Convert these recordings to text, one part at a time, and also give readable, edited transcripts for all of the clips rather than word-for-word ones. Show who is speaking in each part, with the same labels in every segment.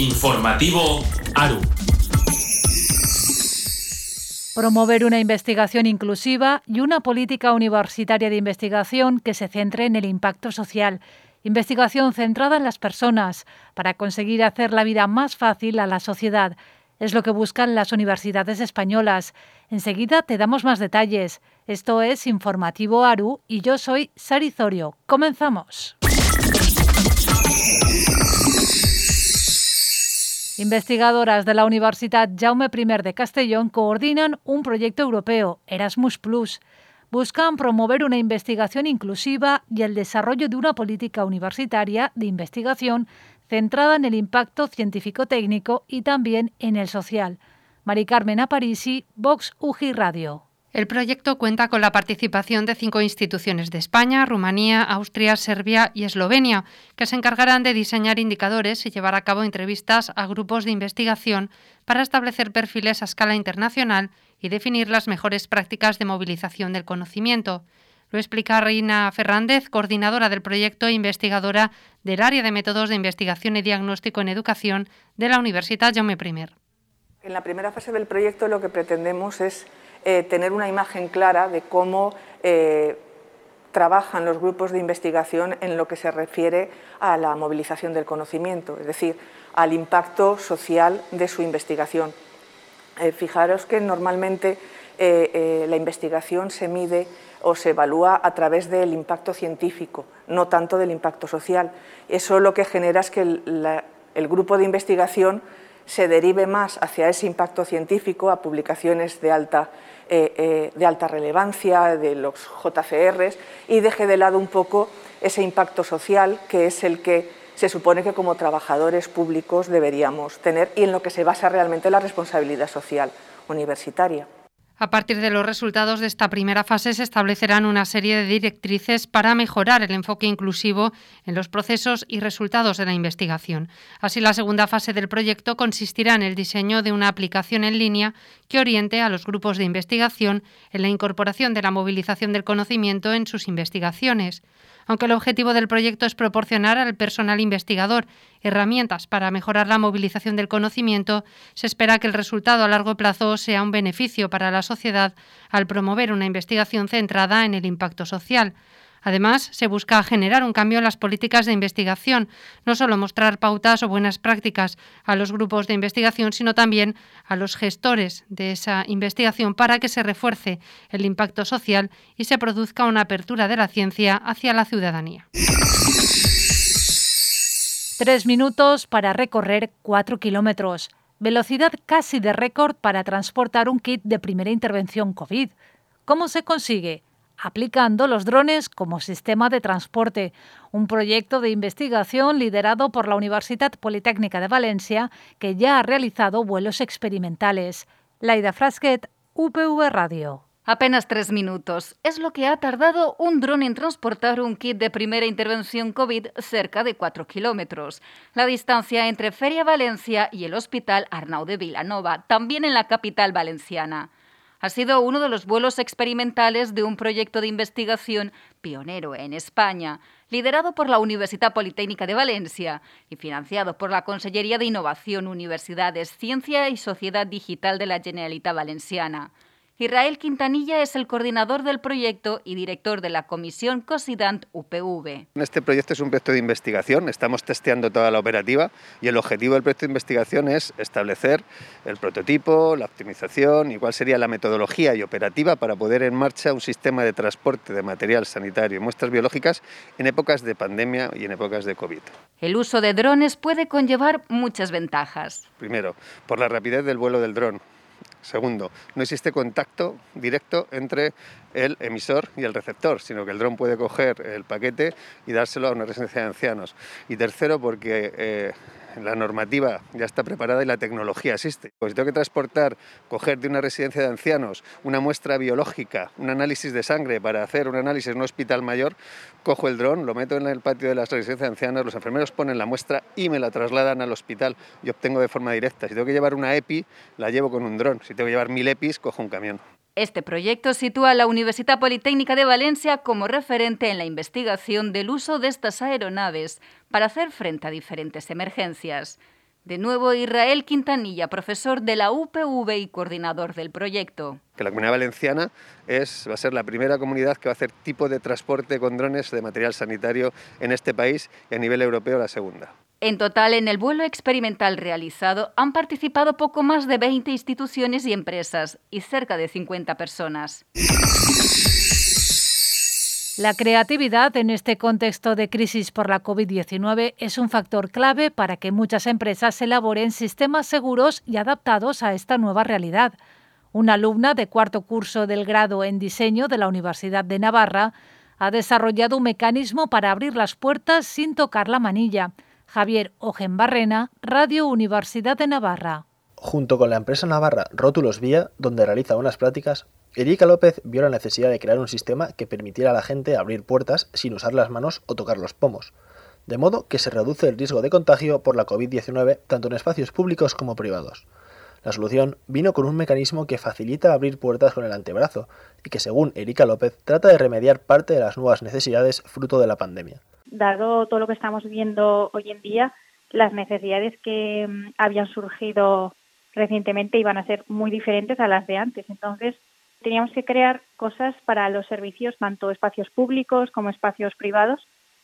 Speaker 1: Informativo ARU.
Speaker 2: Promover una investigación inclusiva y una política universitaria de investigación que se centre en el impacto social. Investigación centrada en las personas para conseguir hacer la vida más fácil a la sociedad. Es lo que buscan las universidades españolas. Enseguida te damos más detalles. Esto es Informativo ARU y yo soy Sari Zorio. Comenzamos. Investigadoras de la Universitat Jaume I de Castellón coordinan un proyecto europeo, Erasmus+. Buscan promover una investigación inclusiva y el desarrollo de una política universitaria de investigación centrada en el impacto científico-técnico y también en el social. Mari Carmen Aparici, Vox UGI Radio.
Speaker 3: El proyecto cuenta con la participación de 5 instituciones de España, Rumanía, Austria, Serbia y Eslovenia, que se encargarán de diseñar indicadores y llevar a cabo entrevistas a grupos de investigación para establecer perfiles a escala internacional y definir las mejores prácticas de movilización del conocimiento. Lo explica Reina Fernández, coordinadora del proyecto e investigadora del área de métodos de investigación y diagnóstico en educación de la Universitat Jaume I.
Speaker 4: En la primera fase del proyecto lo que pretendemos es tener una imagen clara de cómo trabajan los grupos de investigación en lo que se refiere a la movilización del conocimiento, es decir, al impacto social de su investigación. Fijaros que normalmente la investigación se mide o se evalúa a través del impacto científico, no tanto del impacto social. Eso lo que genera es que el grupo de investigación se derive más hacia ese impacto científico, a publicaciones de alta relevancia, de los JCRs, y deje de lado un poco ese impacto social, que es el que se supone que como trabajadores públicos deberíamos tener y en lo que se basa realmente la responsabilidad social universitaria.
Speaker 3: A partir de los resultados de esta primera fase se establecerán una serie de directrices para mejorar el enfoque inclusivo en los procesos y resultados de la investigación. Así, la segunda fase del proyecto consistirá en el diseño de una aplicación en línea que oriente a los grupos de investigación en la incorporación de la movilización del conocimiento en sus investigaciones. Aunque el objetivo del proyecto es proporcionar al personal investigador herramientas para mejorar la movilización del conocimiento, se espera que el resultado a largo plazo sea un beneficio para la sociedad al promover una investigación centrada en el impacto social. Además, se busca generar un cambio en las políticas de investigación, no solo mostrar pautas o buenas prácticas a los grupos de investigación, sino también a los gestores de esa investigación para que se refuerce el impacto social y se produzca una apertura de la ciencia hacia la ciudadanía.
Speaker 2: 3 minutos para recorrer 4 kilómetros. Velocidad casi de récord para transportar un kit de primera intervención COVID. ¿Cómo se consigue? Aplicando los drones como sistema de transporte, un proyecto de investigación liderado por la Universitat Politécnica de Valencia que ya ha realizado vuelos experimentales. Laida Frasquet, UPV Radio.
Speaker 5: Apenas 3 minutos. Es lo que ha tardado un dron en transportar un kit de primera intervención COVID cerca de 4 kilómetros. La distancia entre Feria Valencia y el Hospital Arnau de Vilanova, también en la capital valenciana. Ha sido uno de los vuelos experimentales de un proyecto de investigación pionero en España, liderado por la Universitat Politécnica de Valencia y financiado por la Conselleria de Innovación, Universidades, Ciencia y Sociedad Digital de la Generalitat Valenciana. Israel Quintanilla es el coordinador del proyecto y director de la Comisión COSIDANT UPV.
Speaker 6: Este proyecto es un proyecto de investigación, estamos testeando toda la operativa y el objetivo del proyecto de investigación es establecer el prototipo, la optimización y cuál sería la metodología y operativa para poner en marcha un sistema de transporte de material sanitario y muestras biológicas en épocas de pandemia y en épocas de COVID.
Speaker 5: El uso de drones puede conllevar muchas ventajas.
Speaker 6: Primero, por la rapidez del vuelo del dron. Segundo, no existe contacto directo entre el emisor y el receptor, sino que el dron puede coger el paquete y dárselo a una residencia de ancianos. Y tercero, porque la normativa ya está preparada y la tecnología existe. Pues si tengo que transportar, coger de una residencia de ancianos una muestra biológica, un análisis de sangre para hacer un análisis en un hospital mayor, cojo el dron, lo meto en el patio de la residencia de ancianos, los enfermeros ponen la muestra y me la trasladan al hospital y obtengo de forma directa. Si tengo que llevar una EPI, la llevo con un dron. Si tengo que llevar 1000 EPIs, cojo un camión.
Speaker 5: Este proyecto sitúa a la Universitat Politécnica de Valencia como referente en la investigación del uso de estas aeronaves para hacer frente a diferentes emergencias. De nuevo, Israel Quintanilla, profesor de la UPV y coordinador del proyecto.
Speaker 6: Que la Comunidad Valenciana va a ser la primera comunidad que va a hacer tipo de transporte con drones de material sanitario en este país y a nivel europeo la segunda.
Speaker 5: En total, en el vuelo experimental realizado han participado poco más de 20 instituciones y empresas y cerca de 50 personas.
Speaker 2: La creatividad en este contexto de crisis por la COVID-19 es un factor clave para que muchas empresas elaboren sistemas seguros y adaptados a esta nueva realidad. Una alumna de cuarto curso del grado en diseño de la Universidad de Navarra ha desarrollado un mecanismo para abrir las puertas sin tocar la manilla. Javier Ojenbarrena, Radio Universidad de Navarra.
Speaker 7: Junto con la empresa navarra Rótulos Vía, donde realiza unas prácticas, Erika López vio la necesidad de crear un sistema que permitiera a la gente abrir puertas sin usar las manos o tocar los pomos, de modo que se reduce el riesgo de contagio por la COVID-19 tanto en espacios públicos como privados. La solución vino con un mecanismo que facilita abrir puertas con el antebrazo y que, según Erika López, trata de remediar parte de las nuevas necesidades fruto de la pandemia.
Speaker 8: Dado todo lo que estamos viendo hoy en día, las necesidades que habían surgido recientemente iban a ser muy diferentes a las de antes. Entonces, teníamos que crear cosas para los servicios, tanto espacios públicos como espacios privados,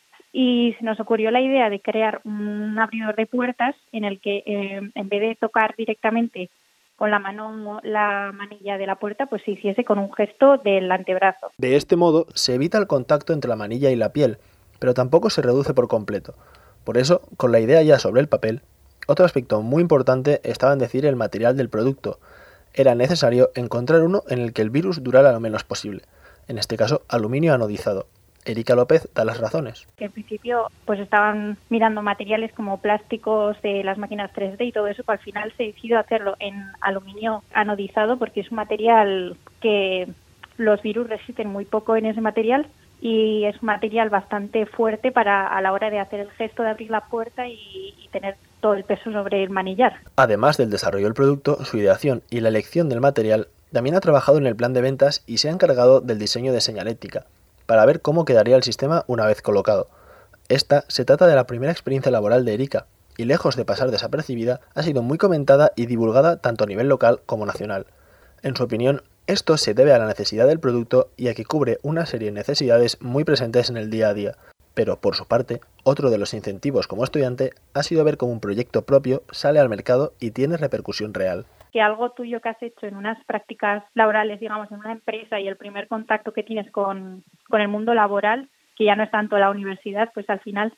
Speaker 8: y se nos ocurrió la idea de crear un abridor de puertas en el que, en vez de tocar directamente con la mano la manilla de la puerta, pues se hiciese con un gesto del antebrazo.
Speaker 7: De este modo, se evita el contacto entre la manilla y la piel, pero tampoco se reduce por completo. Por eso, con la idea ya sobre el papel, otro aspecto muy importante estaba en decir el material del producto. Era necesario encontrar uno en el que el virus durara lo menos posible, en este caso aluminio anodizado. Erika López da las razones.
Speaker 8: Que al principio pues estaban mirando materiales como plásticos de las máquinas 3D y todo eso, pero al final se decidió hacerlo en aluminio anodizado porque es un material que los virus resisten muy poco en ese material y es un material bastante fuerte para a la hora de hacer el gesto de abrir la puerta y tener todo el peso sobre el manillar.
Speaker 7: Además del desarrollo del producto, su ideación y la elección del material, también ha trabajado en el plan de ventas y se ha encargado del diseño de señalética, para ver cómo quedaría el sistema una vez colocado. Esta se trata de la primera experiencia laboral de Erika, y lejos de pasar desapercibida, ha sido muy comentada y divulgada tanto a nivel local como nacional. En su opinión, esto se debe a la necesidad del producto y a que cubre una serie de necesidades muy presentes en el día a día. Pero, por su parte, otro de los incentivos como estudiante ha sido ver cómo un proyecto propio sale al mercado y tiene repercusión real.
Speaker 8: Que algo tuyo que has hecho en unas prácticas laborales, digamos, en una empresa y el primer contacto que tienes con el mundo laboral, que ya no es tanto la universidad, pues al final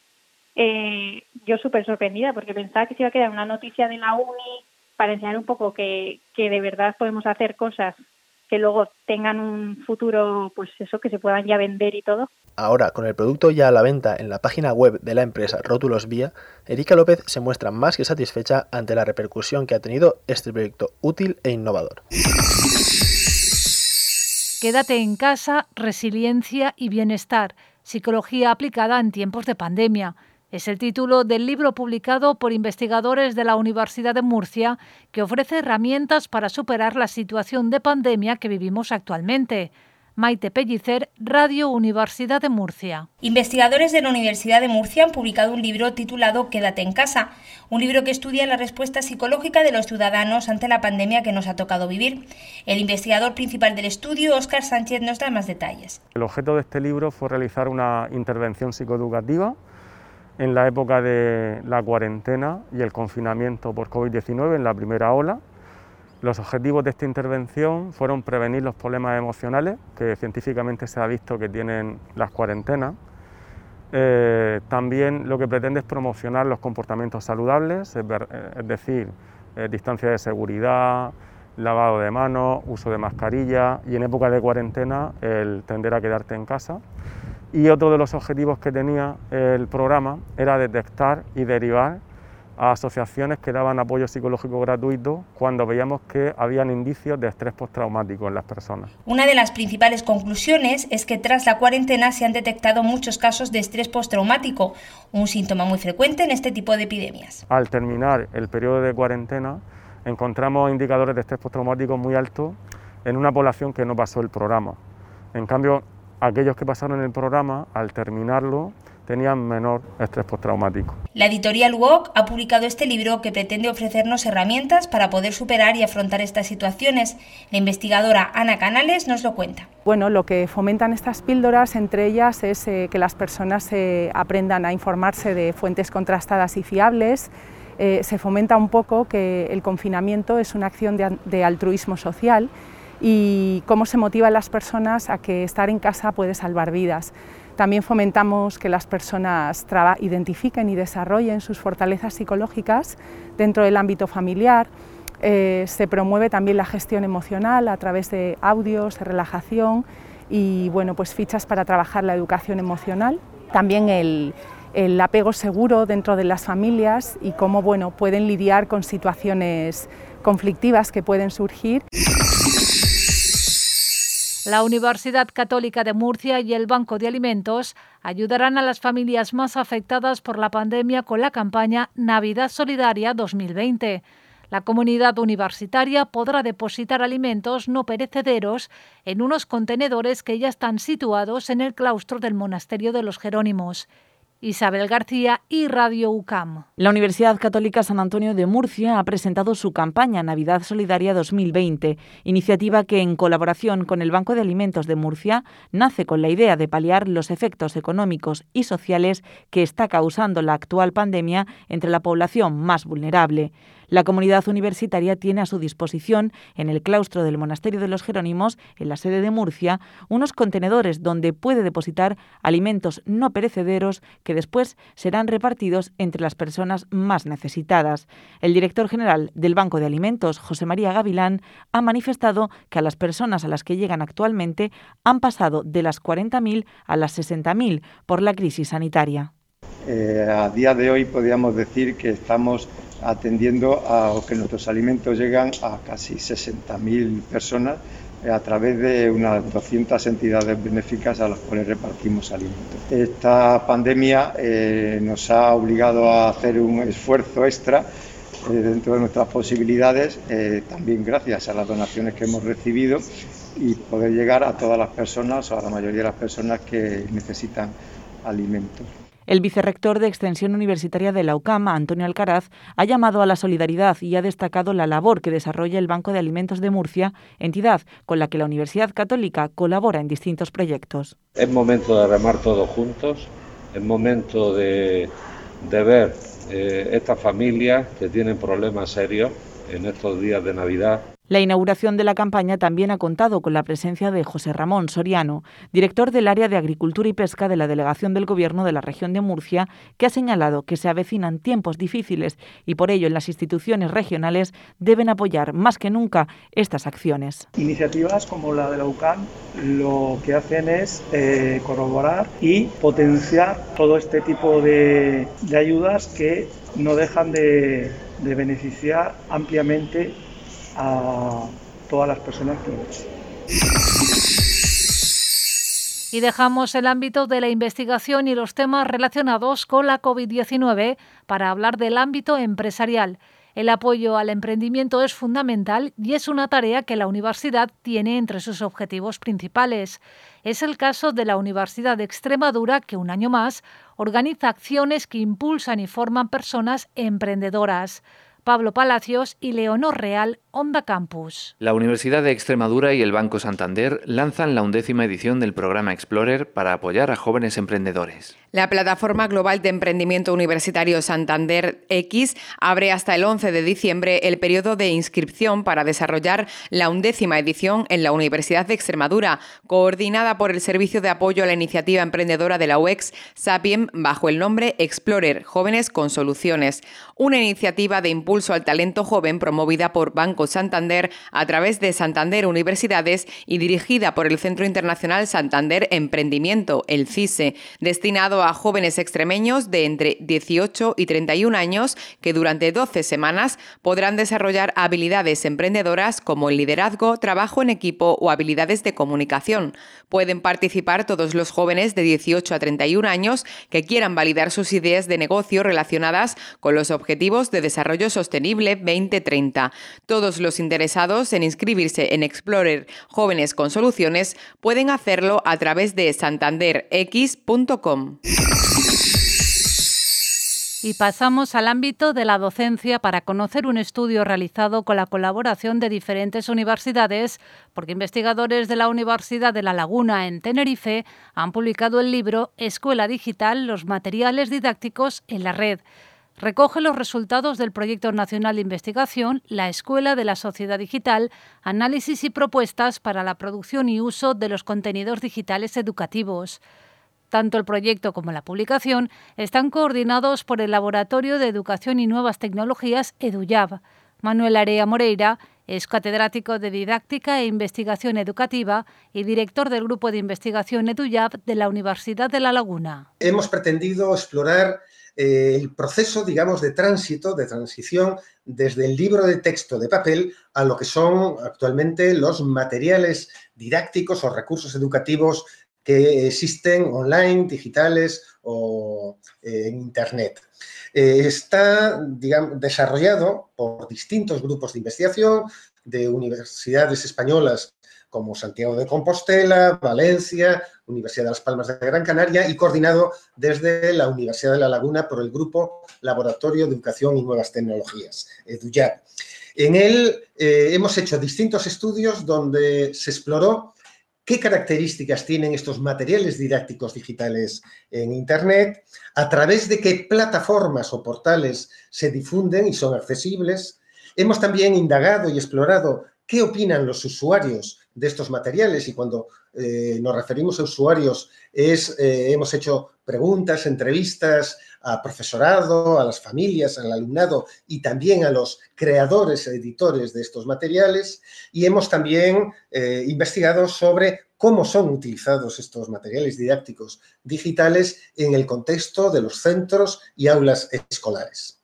Speaker 8: yo súper sorprendida porque pensaba que se iba a quedar una noticia de la uni para enseñar un poco que de verdad podemos hacer cosas que luego tengan un futuro, pues eso, que se puedan ya vender y todo.
Speaker 7: Ahora, con el producto ya a la venta en la página web de la empresa Rótulos Vía, Erika López se muestra más que satisfecha ante la repercusión que ha tenido este proyecto útil e innovador.
Speaker 2: Quédate en casa, resiliencia y bienestar, psicología aplicada en tiempos de pandemia. Es el título del libro publicado por investigadores de la Universidad de Murcia que ofrece herramientas para superar la situación de pandemia que vivimos actualmente. Maite Pellicer, Radio Universidad de Murcia.
Speaker 9: Investigadores de la Universidad de Murcia han publicado un libro titulado Quédate en casa, un libro que estudia la respuesta psicológica de los ciudadanos ante la pandemia que nos ha tocado vivir. El investigador principal del estudio, Óscar Sánchez, nos da más detalles.
Speaker 10: El objeto de este libro fue realizar una intervención psicoeducativa en la época de la cuarentena y el confinamiento por COVID-19 en la primera ola. Los objetivos de esta intervención fueron prevenir los problemas emocionales que científicamente se ha visto que tienen las cuarentenas. También lo que pretende es promocionar los comportamientos saludables, es decir, distancia de seguridad, lavado de manos, uso de mascarilla y en época de cuarentena el tender a quedarte en casa. Y otro de los objetivos que tenía el programa era detectar y derivar a asociaciones que daban apoyo psicológico gratuito cuando veíamos que habían indicios de estrés postraumático en las personas.
Speaker 9: Una de las principales conclusiones es que tras la cuarentena se han detectado muchos casos de estrés postraumático, un síntoma muy frecuente en este tipo de epidemias.
Speaker 10: Al terminar el periodo de cuarentena encontramos indicadores de estrés postraumático muy altos en una población que no pasó el programa. En cambio, aquellos que pasaron el programa, al terminarlo, tenían menor estrés postraumático.
Speaker 9: La editorial UOC ha publicado este libro que pretende ofrecernos herramientas para poder superar y afrontar estas situaciones. La investigadora Ana Canales nos lo cuenta.
Speaker 11: Bueno, lo que fomentan estas píldoras, entre ellas, es que las personas aprendan a informarse de fuentes contrastadas y fiables. Se fomenta un poco que el confinamiento es una acción de altruismo social y cómo se motiva a las personas a que estar en casa puede salvar vidas. También fomentamos que las personas identifiquen y desarrollen sus fortalezas psicológicas dentro del ámbito familiar. Se promueve también la gestión emocional a través de audios de relajación y bueno, pues fichas para trabajar la educación emocional. También el apego seguro dentro de las familias y cómo bueno, pueden lidiar con situaciones conflictivas que pueden surgir.
Speaker 2: La Universidad Católica de Murcia y el Banco de Alimentos ayudarán a las familias más afectadas por la pandemia con la campaña Navidad Solidaria 2020. La comunidad universitaria podrá depositar alimentos no perecederos en unos contenedores que ya están situados en el claustro del Monasterio de los Jerónimos. Isabel García y Radio UCAM.
Speaker 12: La Universidad Católica San Antonio de Murcia ha presentado su campaña Navidad Solidaria 2020, iniciativa que, en colaboración con el Banco de Alimentos de Murcia, nace con la idea de paliar los efectos económicos y sociales que está causando la actual pandemia entre la población más vulnerable. La comunidad universitaria tiene a su disposición, en el claustro del Monasterio de los Jerónimos, en la sede de Murcia, unos contenedores donde puede depositar alimentos no perecederos que después serán repartidos entre las personas más necesitadas. El director general del Banco de Alimentos, José María Gavilán, ha manifestado que a las personas a las que llegan actualmente han pasado de las 40.000 a las 60.000 por la crisis sanitaria.
Speaker 13: A día de hoy podríamos decir que estamos atendiendo a que nuestros alimentos llegan a casi 60.000 personas a través de unas 200 entidades benéficas a las cuales repartimos alimentos. Esta pandemia nos ha obligado a hacer un esfuerzo extra dentro de nuestras posibilidades, también gracias a las donaciones que hemos recibido y poder llegar a todas las personas o a la mayoría de las personas que necesitan alimentos.
Speaker 12: El vicerrector de Extensión Universitaria de la UCAM, Antonio Alcaraz, ha llamado a la solidaridad y ha destacado la labor que desarrolla el Banco de Alimentos de Murcia, entidad con la que la Universidad Católica colabora en distintos proyectos.
Speaker 14: Es momento de remar todos juntos, es momento de ver estas familias que tienen problemas serios en estos días de Navidad.
Speaker 12: La inauguración de la campaña también ha contado con la presencia de José Ramón Soriano, director del área de Agricultura y Pesca de la Delegación del Gobierno de la región de Murcia, que ha señalado que se avecinan tiempos difíciles y por ello en las instituciones regionales deben apoyar más que nunca estas acciones.
Speaker 15: Iniciativas como la de la UCAM lo que hacen es corroborar y potenciar todo este tipo de ayudas que no dejan de beneficiar ampliamente a todas las personas que lo necesitan.
Speaker 2: Y dejamos el ámbito de la investigación y los temas relacionados con la COVID-19 para hablar del ámbito empresarial. El apoyo al emprendimiento es fundamental y es una tarea que la universidad tiene entre sus objetivos principales. Es el caso de la Universidad de Extremadura, que un año más organiza acciones que impulsan y forman personas emprendedoras. Pablo Palacios y Leonor Real, Onda Campus.
Speaker 16: La Universidad de Extremadura y el Banco Santander lanzan la 11ª edición del programa Explorer para apoyar a jóvenes emprendedores.
Speaker 17: La plataforma global de emprendimiento universitario Santander X abre hasta el 11 de diciembre el periodo de inscripción para desarrollar la 11ª edición en la Universidad de Extremadura, coordinada por el Servicio de Apoyo a la Iniciativa Emprendedora de la UEX, SAPIEM, bajo el nombre Explorer, Jóvenes con Soluciones, una iniciativa de impulso al talento joven promovida por Banco Santander a través de Santander Universidades y dirigida por el Centro Internacional Santander Emprendimiento, el CISE, destinado a jóvenes extremeños de entre 18 y 31 años que durante 12 semanas podrán desarrollar habilidades emprendedoras como el liderazgo, trabajo en equipo o habilidades de comunicación. Pueden participar todos los jóvenes de 18 a 31 años que quieran validar sus ideas de negocio relacionadas con los Objetivos de Desarrollo Sostenible 2030. Todos los interesados en inscribirse en Explorer Jóvenes con Soluciones pueden hacerlo a través de santanderx.com.
Speaker 2: Y pasamos al ámbito de la docencia para conocer un estudio realizado con la colaboración de diferentes universidades, porque investigadores de la Universidad de La Laguna en Tenerife han publicado el libro Escuela Digital, los materiales didácticos en la red. Recoge los resultados del Proyecto Nacional de Investigación La Escuela de la Sociedad Digital, análisis y propuestas para la producción y uso de los contenidos digitales educativos. Tanto el proyecto como la publicación están coordinados por el Laboratorio de Educación y Nuevas Tecnologías EduLab. Manuel Area Moreira es catedrático de Didáctica e Investigación Educativa y director del Grupo de Investigación EduLab de la Universidad de La Laguna.
Speaker 18: Hemos pretendido explorar el proceso, digamos, de transición desde el libro de texto de papel a lo que son actualmente los materiales didácticos o recursos educativos que existen online, digitales o en Internet. Está, digamos, desarrollado por distintos grupos de investigación de universidades españolas como Santiago de Compostela, Valencia, Universidad de Las Palmas de Gran Canaria y coordinado desde la Universidad de La Laguna por el Grupo Laboratorio de Educación y Nuevas Tecnologías, EduLab. En él hemos hecho distintos estudios donde se exploró qué características tienen estos materiales didácticos digitales en Internet, a través de qué plataformas o portales se difunden y son accesibles. Hemos también indagado y explorado qué opinan los usuarios de estos materiales y cuando nos referimos a usuarios hemos hecho preguntas, entrevistas a profesorado, a las familias, al alumnado y también a los creadores e editores de estos materiales y hemos también investigado sobre cómo son utilizados estos materiales didácticos digitales en el contexto de los centros y aulas escolares.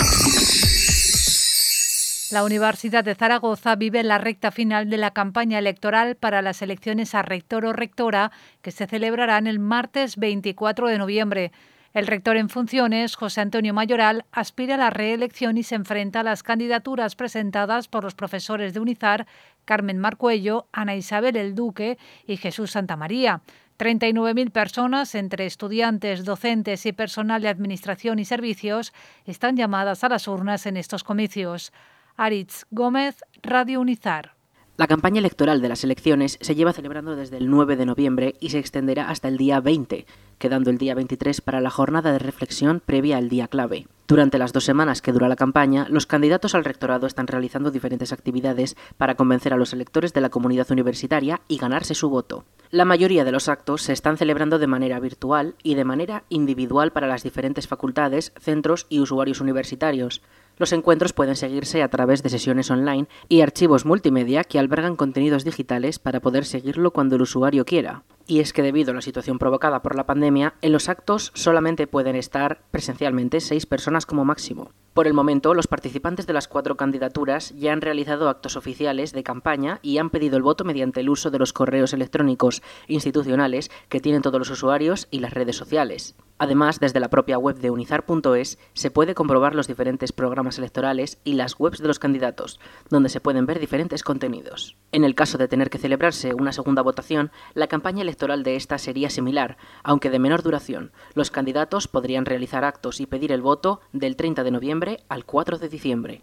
Speaker 2: La Universidad de Zaragoza vive la recta final de la campaña electoral para las elecciones a rector o rectora que se celebrarán el martes 24 de noviembre. El rector en funciones, José Antonio Mayoral, aspira a la reelección y se enfrenta a las candidaturas presentadas por los profesores de UNIZAR, Carmen Marcuello, Ana Isabel El Duque y Jesús Santamaría. 39.000 personas, entre estudiantes, docentes y personal de administración y servicios, están llamadas a las urnas en estos comicios. Aritz Gómez, Radio UNIZAR.
Speaker 19: La campaña electoral de las elecciones se lleva celebrando desde el 9 de noviembre y se extenderá hasta el día 20, quedando el día 23 para la jornada de reflexión previa al día clave. Durante las 2 semanas que dura la campaña, los candidatos al rectorado están realizando diferentes actividades para convencer a los electores de la comunidad universitaria y ganarse su voto. La mayoría de los actos se están celebrando de manera virtual y de manera individual para las diferentes facultades, centros y usuarios universitarios. Los encuentros pueden seguirse a través de sesiones online y archivos multimedia que albergan contenidos digitales para poder seguirlo cuando el usuario quiera. Y es que debido a la situación provocada por la pandemia, en los actos solamente pueden estar presencialmente 6 personas como máximo. Por el momento, los participantes de las 4 candidaturas ya han realizado actos oficiales de campaña y han pedido el voto mediante el uso de los correos electrónicos institucionales que tienen todos los usuarios y las redes sociales. Además, desde la propia web de unizar.es se puede comprobar los diferentes programas electorales y las webs de los candidatos, donde se pueden ver diferentes contenidos. En el caso de tener que celebrarse una segunda votación, la campaña electoral de esta sería similar, aunque de menor duración. Los candidatos podrían realizar actos y pedir el voto del 30 de noviembre al 4 de diciembre.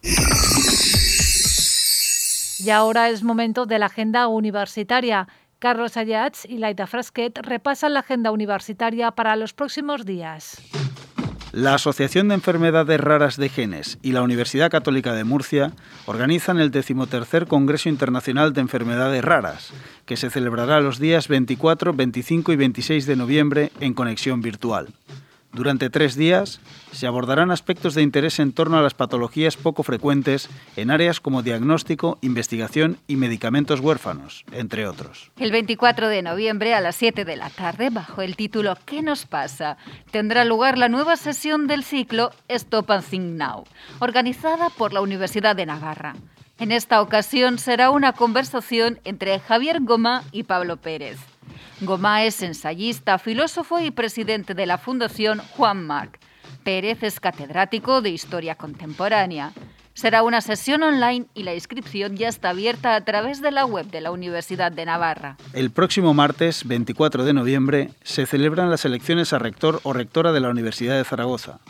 Speaker 2: Y ahora es momento de la agenda universitaria. Carlos Ayats y Laida Frasquet repasan la agenda universitaria para los próximos días.
Speaker 20: La Asociación de Enfermedades Raras de Genes y la Universidad Católica de Murcia organizan el 13º Congreso Internacional de Enfermedades Raras, que se celebrará los días 24, 25 y 26 de noviembre en conexión virtual. Durante 3 días se abordarán aspectos de interés en torno a las patologías poco frecuentes en áreas como diagnóstico, investigación y medicamentos huérfanos, entre otros.
Speaker 5: El 24 de noviembre a las 7 de la tarde, bajo el título ¿Qué nos pasa?, tendrá lugar la nueva sesión del ciclo Stop and Think Now, organizada por la Universidad de Navarra. En esta ocasión será una conversación entre Javier Gomá y Pablo Pérez. Gomá es ensayista, filósofo y presidente de la Fundación Juan Marc. Pérez es catedrático de Historia Contemporánea. Será una sesión online y la inscripción ya está abierta a través de la web de la Universidad de Navarra.
Speaker 20: El próximo martes, 24 de noviembre, se celebran las elecciones a rector o rectora de la Universidad de Zaragoza.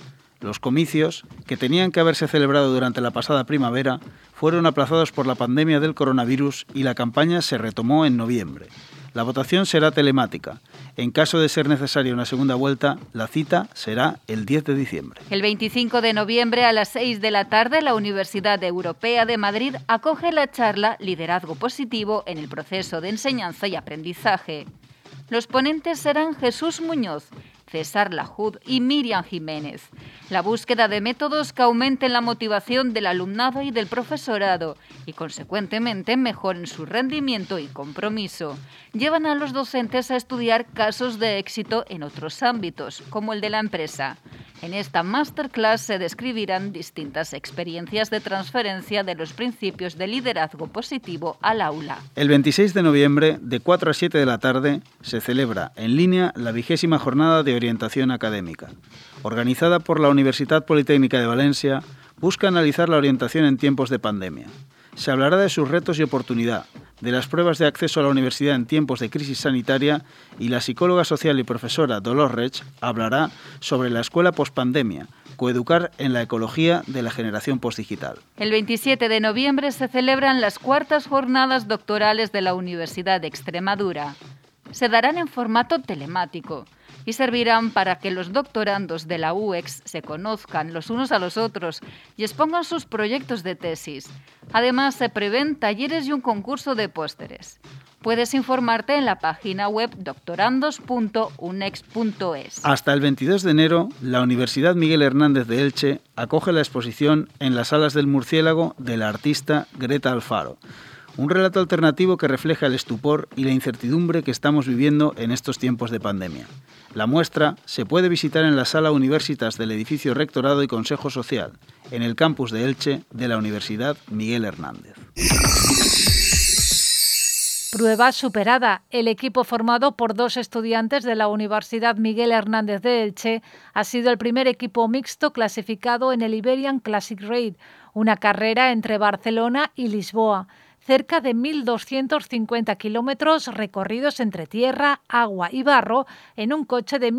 Speaker 20: Los comicios, que tenían que haberse celebrado durante la pasada primavera, fueron aplazados por la pandemia del coronavirus y la campaña se retomó en noviembre. La votación será telemática. En caso de ser necesaria una segunda vuelta, la cita será el 10 de diciembre.
Speaker 5: El 25 de noviembre a las 6 de la tarde, la Universidad Europea de Madrid acoge la charla Liderazgo Positivo en el proceso de enseñanza y aprendizaje. Los ponentes serán Jesús Muñoz, César Lajud y Miriam Jiménez. La búsqueda de métodos que aumenten la motivación del alumnado y del profesorado y, consecuentemente, mejoren su rendimiento y compromiso, llevan a los docentes a estudiar casos de éxito en otros ámbitos, como el de la empresa. En esta masterclass se describirán distintas experiencias de transferencia de los principios de liderazgo positivo al aula.
Speaker 20: El 26 de noviembre, de 4 a 7 de la tarde, se celebra en línea la 20ª Jornada de Orientación Académica. Organizada por la Universidad Politécnica de Valencia, busca analizar la orientación en tiempos de pandemia. Se hablará de sus retos y oportunidad, de las pruebas de acceso a la universidad en tiempos de crisis sanitaria y la psicóloga social y profesora Dolors Reig hablará sobre la escuela pospandemia, coeducar en la ecología de la generación postdigital.
Speaker 5: El 27 de noviembre se celebran las 4ª jornadas doctorales de la Universidad de Extremadura. Se darán en formato telemático y servirán para que los doctorandos de la UEX se conozcan los unos a los otros y expongan sus proyectos de tesis. Además, se prevén talleres y un concurso de pósteres. Puedes informarte en la página web doctorandos.unex.es.
Speaker 20: Hasta el 22 de enero, la Universidad Miguel Hernández de Elche acoge la exposición en las Salas del Murciélago de la artista Greta Alfaro. Un relato alternativo que refleja el estupor y la incertidumbre que estamos viviendo en estos tiempos de pandemia. La muestra se puede visitar en la Sala Universitas del edificio Rectorado y Consejo Social, en el campus de Elche de la Universidad Miguel Hernández.
Speaker 2: Prueba superada. El equipo formado por 2 estudiantes de la Universidad Miguel Hernández de Elche ha sido el primer equipo mixto clasificado en el Iberian Classic Raid, una carrera entre Barcelona y Lisboa. Cerca de 1.250 kilómetros recorridos entre tierra, agua y barro en un coche de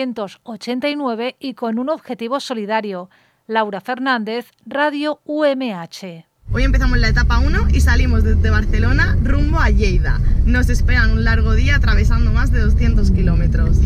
Speaker 2: 1989 y con un objetivo solidario. Laura Fernández, Radio UMH.
Speaker 21: Hoy empezamos la etapa 1 y salimos desde Barcelona rumbo a Lleida. Nos esperan un largo día atravesando más de 200 kilómetros.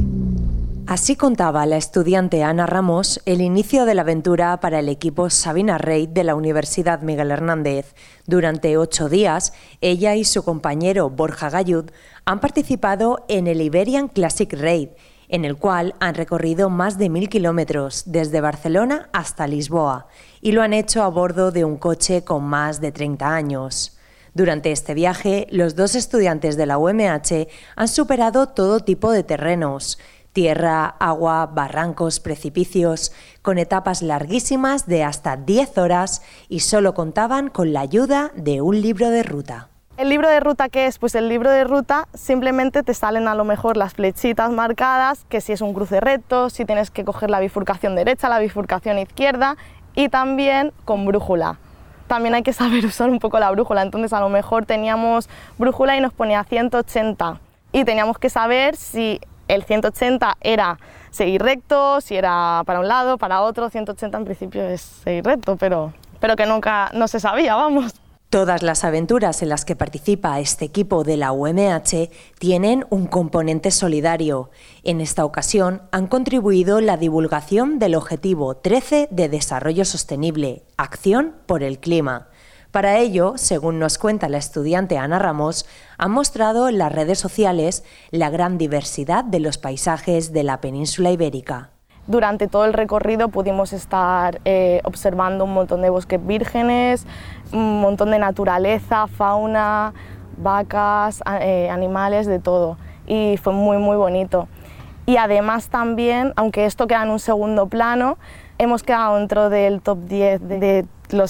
Speaker 22: Así contaba la estudiante Ana Ramos el inicio de la aventura para el equipo Sabina Reid de la Universidad Miguel Hernández. Durante 8 días, ella y su compañero Borja Gallud han participado en el Iberian Classic Raid, en el cual han recorrido más de 1.000 kilómetros desde Barcelona hasta Lisboa, y lo han hecho a bordo de un coche con más de 30 años. Durante este viaje, los 2 estudiantes de la UMH han superado todo tipo de terrenos: tierra, agua, barrancos, precipicios, con etapas larguísimas de hasta 10 horas y solo contaban con la ayuda de un libro de ruta.
Speaker 21: ¿El libro de ruta qué es? Pues el libro de ruta simplemente te salen a lo mejor las flechitas marcadas, que si es un cruce recto, si tienes que coger la bifurcación derecha, la bifurcación izquierda, y también con brújula. También hay que saber usar un poco la brújula, entonces a lo mejor teníamos brújula y nos ponía 180 y teníamos que saber si el 180 era seguir recto, si era para un lado, para otro. 180 en principio es seguir recto, pero que nunca no se sabía, vamos.
Speaker 22: Todas las aventuras en las que participa este equipo de la UMH tienen un componente solidario. En esta ocasión han contribuido la divulgación del Objetivo 13 de Desarrollo Sostenible, Acción por el Clima. Para ello, según nos cuenta la estudiante Ana Ramos, han mostrado en las redes sociales la gran diversidad de los paisajes de la península ibérica.
Speaker 21: Durante todo el recorrido pudimos estar observando un montón de bosques vírgenes, un montón de naturaleza, fauna, vacas, animales, de todo. Y fue muy, muy bonito. Y además también, aunque esto queda en un segundo plano, hemos quedado dentro del top 10 de los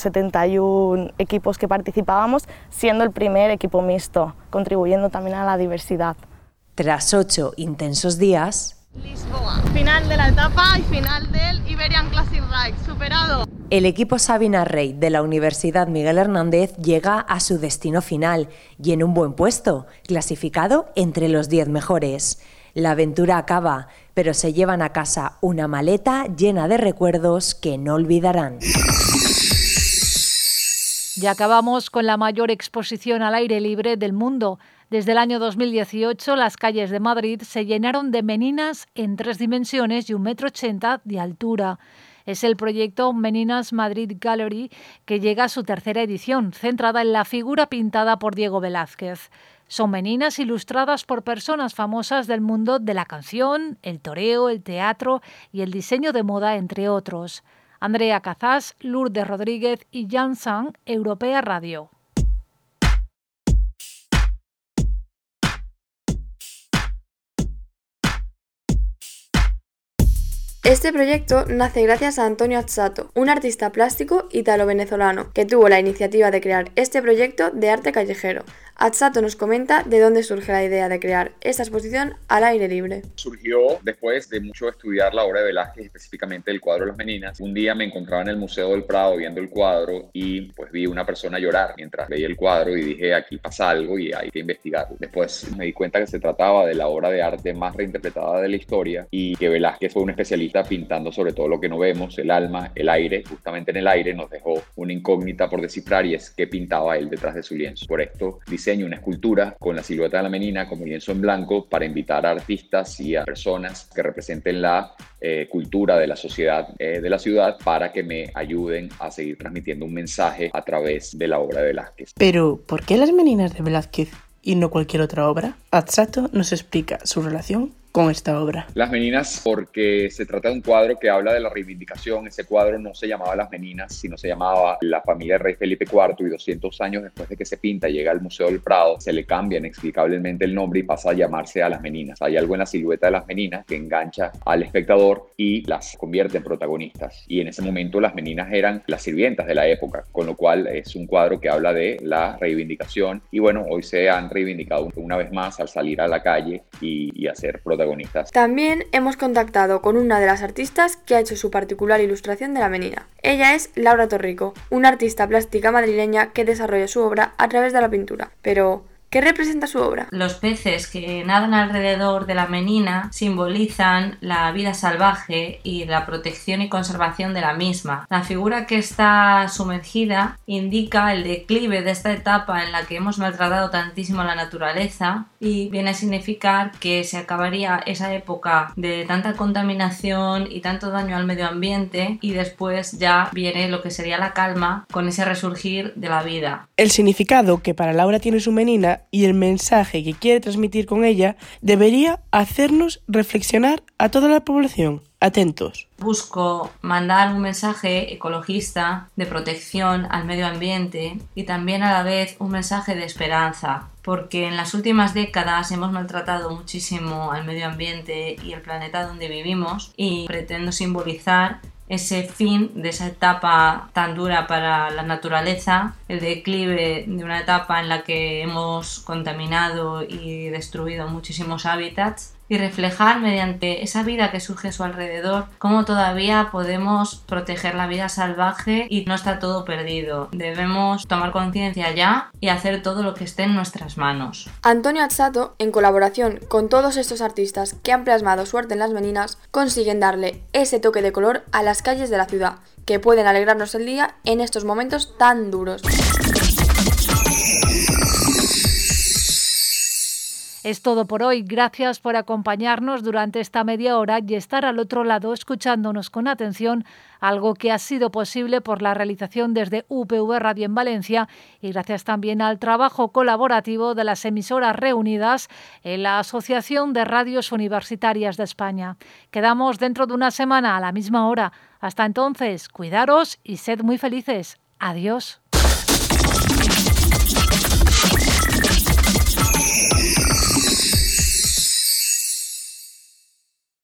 Speaker 21: 71 equipos que participábamos, siendo el primer equipo mixto, contribuyendo también a la diversidad.
Speaker 22: Tras 8 intensos días,
Speaker 21: Lisboa, final de la etapa y final del Iberian Classic Raid, superado.
Speaker 22: El equipo Sabina Reid de la Universidad Miguel Hernández llega a su destino final y en un buen puesto, clasificado entre los 10 mejores. La aventura acaba, pero se llevan a casa una maleta llena de recuerdos que no olvidarán.
Speaker 2: Y acabamos con la mayor exposición al aire libre del mundo. Desde el año 2018, las calles de Madrid se llenaron de meninas en 3 dimensiones y 1,80 m de altura. Es el proyecto Meninas Madrid Gallery, que llega a su 3ª edición, centrada en la figura pintada por Diego Velázquez. Son meninas ilustradas por personas famosas del mundo de la canción, el toreo, el teatro y el diseño de moda, entre otros. Andrea Cazás, Lourdes Rodríguez y Jan Sang, Europea Radio.
Speaker 1: Este proyecto nace gracias a Antonio Azzato, un artista plástico ítalo-venezolano, que tuvo la iniciativa de crear este proyecto de arte callejero. Azzato nos comenta de dónde surge la idea de crear esta exposición al aire libre.
Speaker 4: Surgió después de mucho estudiar la obra de Velázquez, específicamente el cuadro de las Meninas. Un día me encontraba en el Museo del Prado viendo el cuadro y pues vi una persona llorar mientras veía el cuadro y dije, aquí pasa algo y hay que investigarlo. Después me di cuenta que se trataba de la obra de arte más reinterpretada de la historia y que Velázquez fue un especialista pintando sobre todo lo que no vemos, el alma, el aire. Justamente en el aire nos dejó una incógnita por descifrar y es qué pintaba él detrás de su lienzo. Por esto diseño una escultura con la silueta de la menina como lienzo en blanco para invitar a artistas y a personas que representen la cultura de la sociedad de la ciudad para que me ayuden a seguir transmitiendo un mensaje a través de la obra de Velázquez.
Speaker 23: Pero, ¿por qué las Meninas de Velázquez y no cualquier otra obra? Azzato nos explica su relación con esta obra.
Speaker 4: Las Meninas, porque se trata de un cuadro que habla de la reivindicación. Ese cuadro no se llamaba Las Meninas, sino se llamaba La familia del rey Felipe IV, y 200 años después de que se pinta, llega al Museo del Prado, se le cambia inexplicablemente el nombre y pasa a llamarse a Las Meninas. Hay algo en la silueta de las Meninas que engancha al espectador y las convierte en protagonistas. Y en ese momento las Meninas eran las sirvientas de la época, con lo cual es un cuadro que habla de la reivindicación. Y bueno, hoy se han reivindicado una vez más al salir a la calle y hacer protagonistas.
Speaker 1: También hemos contactado con una de las artistas que ha hecho su particular ilustración de la menina. Ella es Laura Torrico, una artista plástica madrileña que desarrolla su obra a través de la pintura. Pero, ¿qué representa su obra?
Speaker 24: Los peces que nadan alrededor de la menina simbolizan la vida salvaje y la protección y conservación de la misma. La figura que está sumergida indica el declive de esta etapa en la que hemos maltratado tantísimo la naturaleza y viene a significar que se acabaría esa época de tanta contaminación y tanto daño al medio ambiente y después ya viene lo que sería la calma con ese resurgir de la vida.
Speaker 23: El significado que para Laura tiene su menina y el mensaje que quiere transmitir con ella debería hacernos reflexionar a toda la población. Atentos.
Speaker 24: Busco mandar un mensaje ecologista de protección al medio ambiente y también a la vez un mensaje de esperanza, porque en las últimas décadas hemos maltratado muchísimo al medio ambiente y el planeta donde vivimos y pretendo simbolizar ese fin de esa etapa tan dura para la naturaleza, el declive de una etapa en la que hemos contaminado y destruido muchísimos hábitats y reflejar mediante esa vida que surge a su alrededor cómo todavía podemos proteger la vida salvaje y no está todo perdido. Debemos tomar conciencia ya y hacer todo lo que esté en nuestras manos.
Speaker 1: Antonio Azzato, en colaboración con todos estos artistas que han plasmado su arte en las meninas, consiguen darle ese toque de color a las calles de la ciudad, que pueden alegrarnos el día en estos momentos tan duros.
Speaker 2: Es todo por hoy. Gracias por acompañarnos durante esta media hora y estar al otro lado escuchándonos con atención, algo que ha sido posible por la realización desde UPV Radio en Valencia y gracias también al trabajo colaborativo de las emisoras reunidas en la Asociación de Radios Universitarias de España. Quedamos dentro de una semana a la misma hora. Hasta entonces, cuidaros y sed muy felices. Adiós.